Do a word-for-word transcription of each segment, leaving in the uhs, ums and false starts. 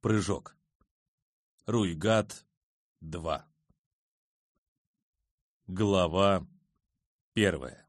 Прыжок. Руйгат два. Глава первая.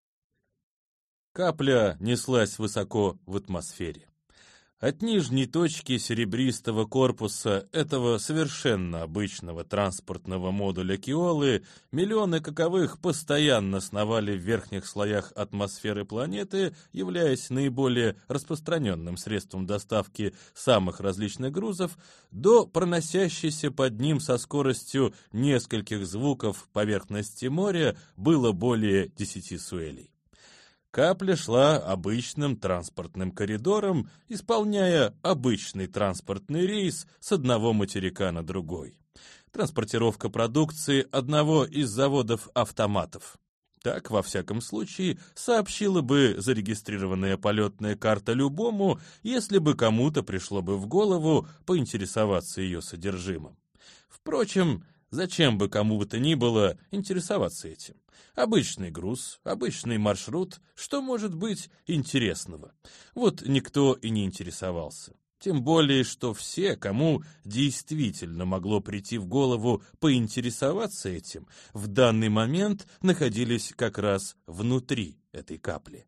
Капля неслась высоко в атмосфере. От нижней точки серебристого корпуса этого совершенно обычного транспортного модуля Киолы миллионы каковых постоянно сновали в верхних слоях атмосферы планеты, являясь наиболее распространенным средством доставки самых различных грузов, до проносящейся под ним со скоростью нескольких звуков поверхности моря было более десяти суэлей. Капля шла обычным транспортным коридором, исполняя обычный транспортный рейс с одного материка на другой. Транспортировка продукции одного из заводов-автоматов. Так, во всяком случае, сообщила бы зарегистрированная полетная карта любому, если бы кому-то пришло бы в голову поинтересоваться ее содержимым. Впрочем, зачем бы кому бы то ни было интересоваться этим? Обычный груз, обычный маршрут, что может быть интересного? Вот никто и не интересовался. Тем более, что все, кому действительно могло прийти в голову поинтересоваться этим, в данный момент находились как раз внутри этой капли.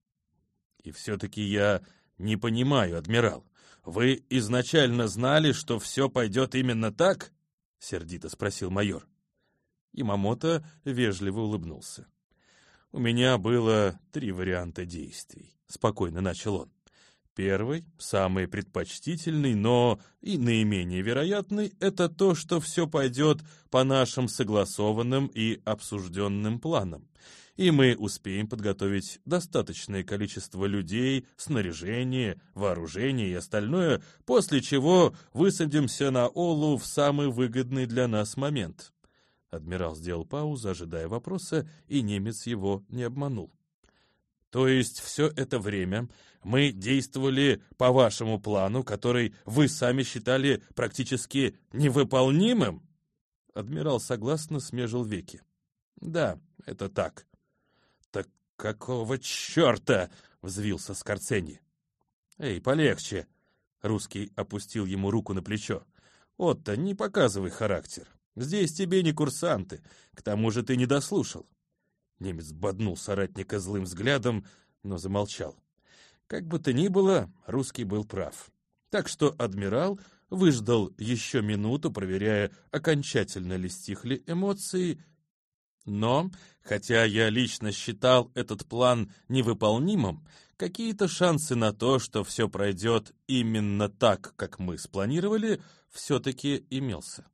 И все-таки я не понимаю, адмирал, вы изначально знали, что все пойдет именно так? — сердито спросил майор. Ямамото вежливо улыбнулся. «У меня было три варианта действий», — спокойно начал он. «Первый, самый предпочтительный, но и наименее вероятный, это то, что все пойдет по нашим согласованным и обсужденным планам, и мы успеем подготовить достаточное количество людей, снаряжения, вооружения и остальное, после чего высадимся на Олу в самый выгодный для нас момент». Адмирал сделал паузу, ожидая вопроса, и немец его не обманул. «То есть все это время мы действовали по вашему плану, который вы сами считали практически невыполнимым?» Адмирал согласно смежил веки. «Да, это так». «Так какого черта?» — взвился Скорцени. «Эй, полегче!» — русский опустил ему руку на плечо. «Отто, не показывай характер. Здесь тебе не курсанты, к тому же ты не дослушал». Немец боднул соратника злым взглядом, но замолчал. Как бы то ни было, русский был прав. Так что адмирал выждал еще минуту, проверяя, окончательно ли стихли эмоции. Но, хотя я лично считал этот план невыполнимым, какие-то шансы на то, что все пройдет именно так, как мы спланировали, все-таки имелся.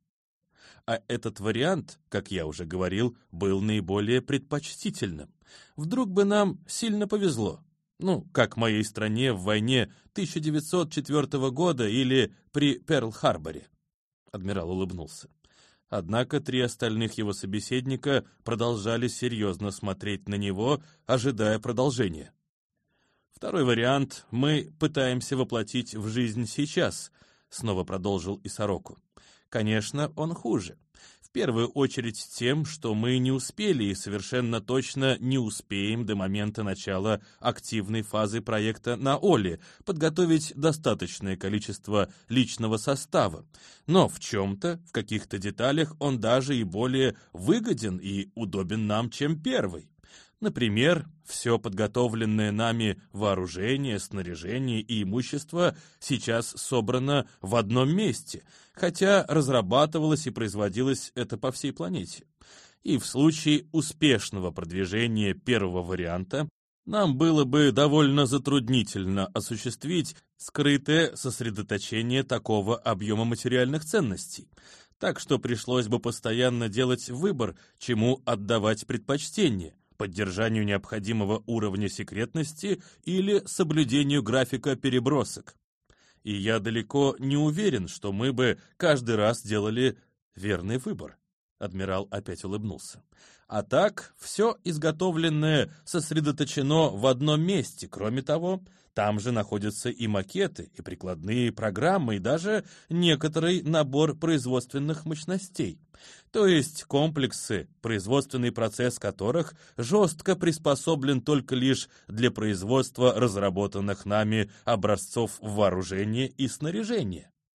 А этот вариант, как я уже говорил, был наиболее предпочтительным. Вдруг бы нам сильно повезло. Ну, как моей стране в войне тысяча девятьсот четвёртого года или при Перл-Харборе. Адмирал улыбнулся. Однако три остальных его собеседника продолжали серьезно смотреть на него, ожидая продолжения. «Второй вариант мы пытаемся воплотить в жизнь сейчас», — снова продолжил Исароку. «Конечно, он хуже. В первую очередь тем, что мы не успели и совершенно точно не успеем до момента начала активной фазы проекта на Оле подготовить достаточное количество личного состава. Но в чем-то, в каких-то деталях он даже и более выгоден и удобен нам, чем первый. Например, все подготовленное нами вооружение, снаряжение и имущество сейчас собрано в одном месте, хотя разрабатывалось и производилось это по всей планете. И в случае успешного продвижения первого варианта нам было бы довольно затруднительно осуществить скрытое сосредоточение такого объема материальных ценностей. Так что пришлось бы постоянно делать выбор, чему отдавать предпочтение: поддержанию необходимого уровня секретности или соблюдению графика перебросок. И я далеко не уверен, что мы бы каждый раз делали верный выбор. Адмирал опять улыбнулся. А так, все изготовленное сосредоточено в одном месте. Кроме того, там же находятся и макеты, и прикладные программы, и даже некоторый набор производственных мощностей. То есть комплексы, производственный процесс которых жестко приспособлен только лишь для производства разработанных нами образцов вооружения и снаряжения.